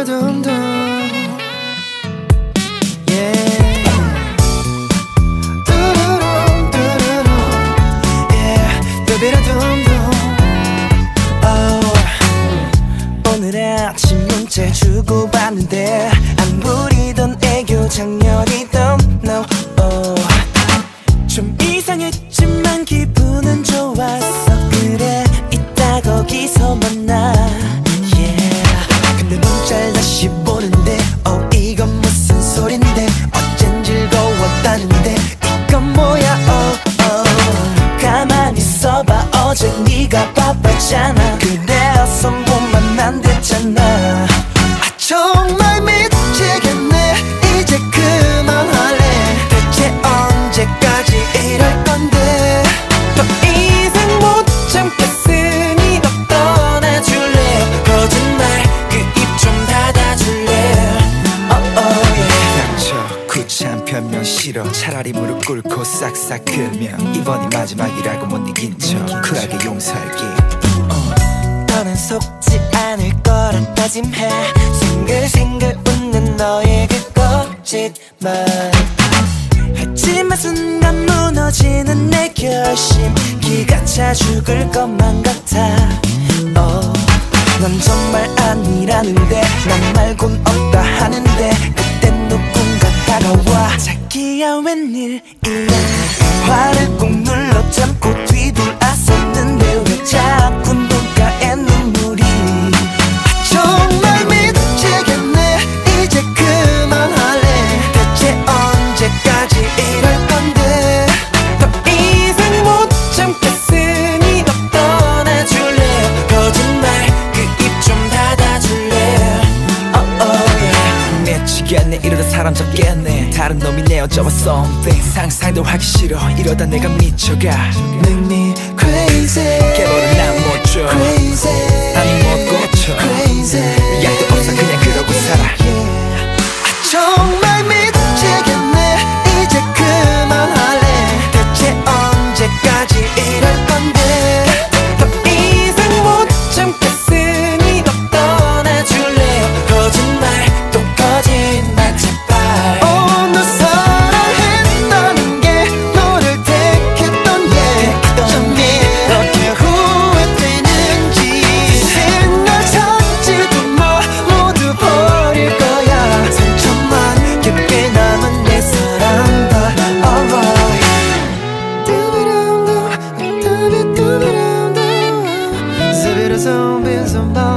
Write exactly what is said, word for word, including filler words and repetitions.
두비라둠둠 아침 문자 주고받는데 안 부리던 애교 장렬이던 no oh. 좀 이상했지만 기분은 좋았어. 그래 이따 거기서 만나 yeah. 근데 문자를 다시 보는데 어 이건 무슨 소린데 어쩐 즐거웠다는데 이건 뭐야 oh oh. 가만히 있어봐 어제 네가 바빴잖아. 그래서 못 만난댔잖아. 아 정말 미치겠네. 이제 그만할래. 대체 언제까지 이럴 건데. 더 이상 못 참겠으니 너 떠나줄래. 거짓말 그 입 좀 닫아줄래. oh, oh, yeah. 상처 구참 변명 싫어. 차라리 무릎 꿇고 싹싹 긁면 이번이 마지막이라고 못 이긴 척 쿨하게 용서할게. 너는 속지 않을 거란 다짐해. 생글생글 웃는 너의 그 거짓말. 하지만 순간 무너지는 내 결심. 기가 차 죽을 것만 같아 oh. 넌 정말 아니라는데 난 말곤 없다 하는데 그땐 누군가 다가와. 자기야 웬일이야. 화를 꾹 눌러 참고 뒤돌아섰는데 왜 자꾸 눈가에 눈물이. 아 정말 미치겠네. 이제 그만할래. 대체 언제까지 이럴 건데. 더 이상 못 참겠으니 너 떠나줄래. 거짓말 그 입 좀 닫아줄래. oh, oh, yeah. 미치겠네. 이러다 사람 잡겠네. 다른 놈이 내어져와 something 상상도 하기 싫어. 이러다 내가 미쳐가. Make me crazy. 깨버린 난 못 줘. Crazy. 아니 못 고쳐. Crazy. 약도 없어 그냥 그러고 살아. yeah. 아 정말 미치겠네. 이제 그만할래. 대체 언제까지 이럴 건데. 더 이상 못 참겠으니 너 떠나줄래. 거짓말 또 거짓말 제발. oh, 너 사랑했다는 게 너를 택했던 예 어쩌면 어떻게 후회되는지. 생각 찾지도 마 모두 버릴 거야. 상처만 깊게 남은 내 사랑과 alright. 두비랑도 두비 두비랑도 스비로 손빈 손